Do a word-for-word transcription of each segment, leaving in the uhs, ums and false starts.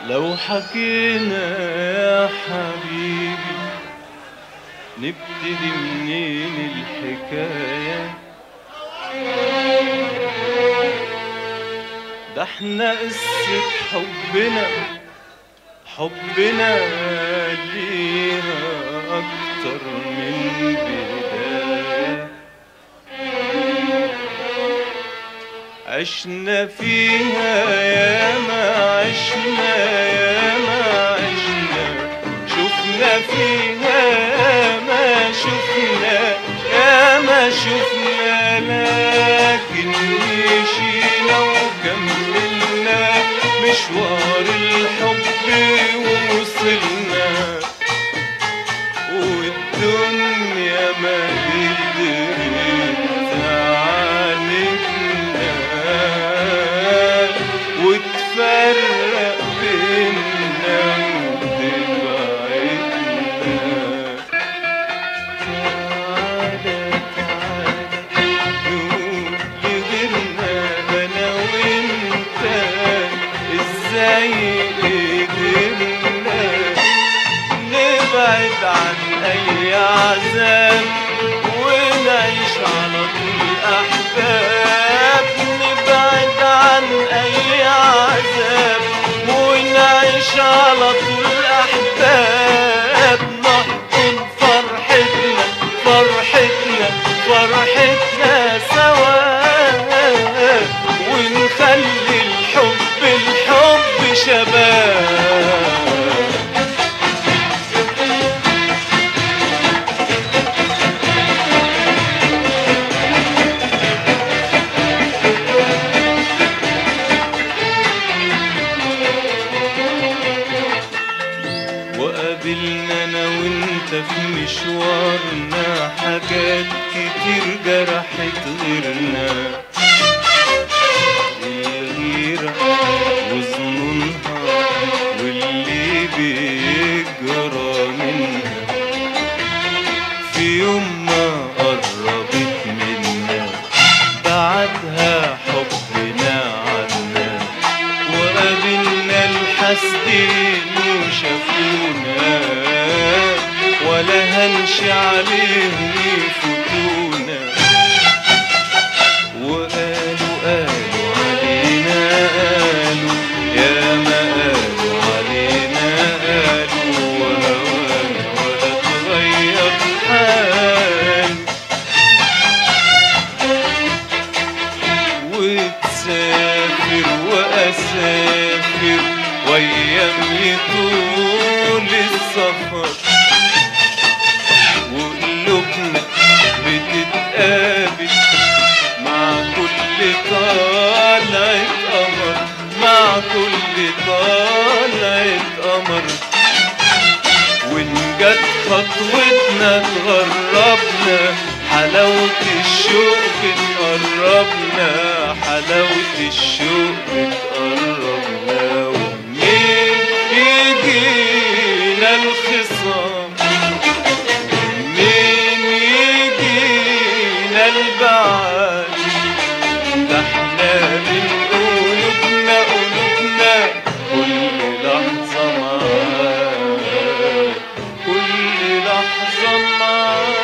لو حكينا يا حبيبي نبتدي منين الحكاية؟ ده احنا قصة حبنا حبنا ليها أكتر من بداية، عشنا فيها ياما عشنا ياما عشنا، شفنا فيها ياما شفنا ياما شفنا، لكن مشينا وكملنا مشوار الحب ووصلنا، والدنيا ما قدرت تعاندنا وتفرق بينا وتبعدنا. تعالى تعالى نقول لغيرنا أنا وأنت إزاي قدرنا نبعد عن أي عذاب ونعيش على طول أحباب، نبعد عن أي عذاب ونعيش على طول أحباب، نحضن فرحتنا فرحتنا فرحتنا سوا ونخلي الحب الحب شباب. وقابلنا انا وانت في مشوارنا حاجات كتير جرحت غيرنا، الغيرة وظنونها واللي بيجرى منها، في يوم ما قربت منا بعدها حبنا عنا، وقابلنا الحاسدين وشافونا ولا هنشي عليهم يفوتونا، وقالوا قالوا علينا قالوا يا ما قالوا علينا قالوا، وهوانا ولا تغير حال، وتسافر وأسافر وأيام يطول السفر، وقلوبنا بتتقابل مع كل طلعة قمر، مع كل طلعة قمر، وإن جت خطوتنا تغربنا حلاوة الشوق بتقربنا، حلاوة الشوق بتقربنا، ومنين يجينا الخصام ومنين يجينا البعاد، ده احنا من قلوبنا قلوبنا كل لحظة معاك، كل لحظة معاك.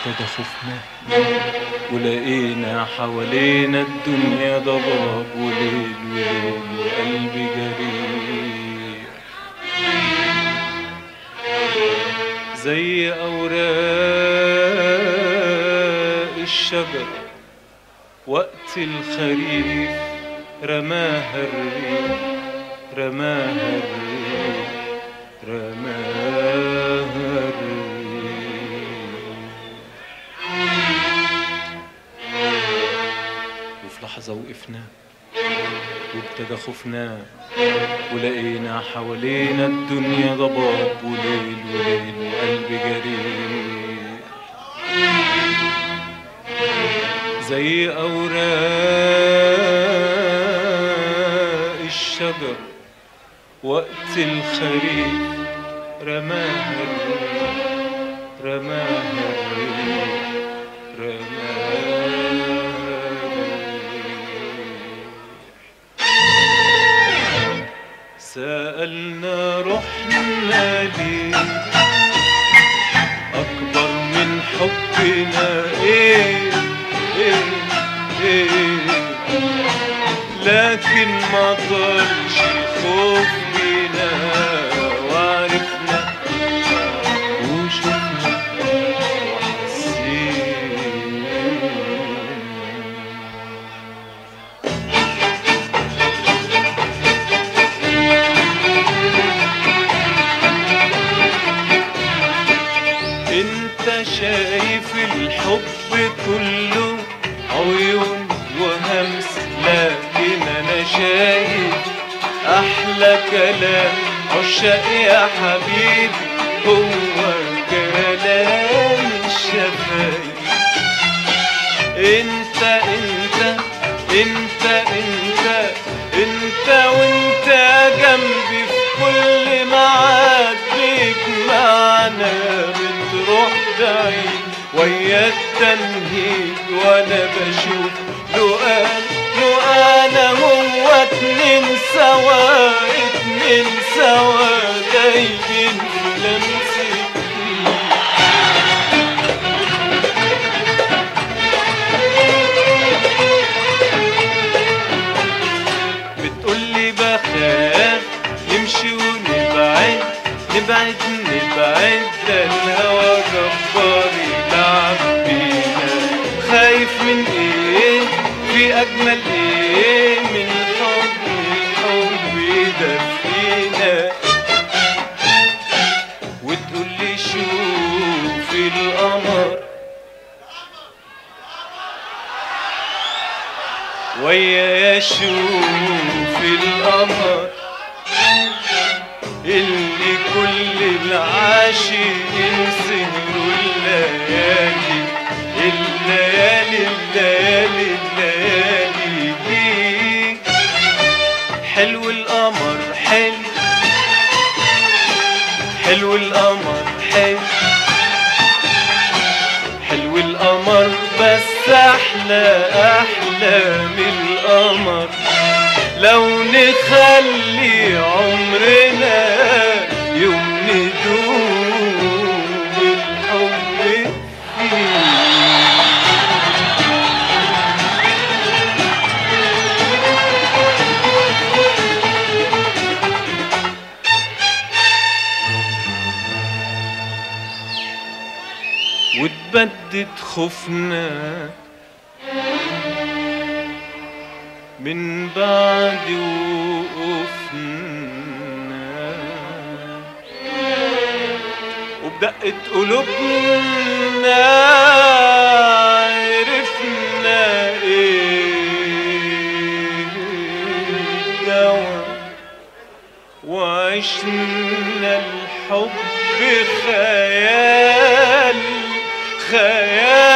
وابتدى خوفنا ولقينا حوالينا الدنيا ضباب وليل وليل وقلبي جريح زي أوراق الشجر وقت الخريف رماها الريح رماها الريح رماها الريح وفي لحظة وقفنا وابتدى خوفنا ولقينا حوالينا الدنيا ضباب وليل وليل وقلبي جريح زي أوراق الشجر وقت الخريف رماها الريح رماها الريح رماها الريح سألنا رحنا ليه أكبر من حبنا إيه إيه إيه لكن ما ضلش خوف بينا وعرفنا وشفنا وحسينا انت شايف الحب كله عيون وهمس لكن انا شايف احلى كلام عشاق يا حبيبي هو كلام الشفايف انت انت انت انت انت وانت جنبي في كل ميعاد بيجمعنا بتروح بعيد ويا التنهيد وانا بشوف لقان لقانا هو اتنين سوا اتنين سوا دايبين في لمسة بتقولي بخاف نمشي ونبعد نبعد نبعد ده الهوى جبار يلعب بينا خايف من ايه في اجمل ايه من حب الحب يدفينا وتقولي شوف القمر ويا شوف القمر اللي كل العاشقين سهروا الليالي الليالي الليالي الليالي ليك حلو القمر حلو حلو القمر حلو حلو القمر بس احلى احلى من القمر لو نخلي عمرنا يوم ندوم الحب فيه واتبدد خوفنا من بعد وقوفنا وبدقت قلوبنا عرفنا ايه دوا وعشنا الحب خيال خيال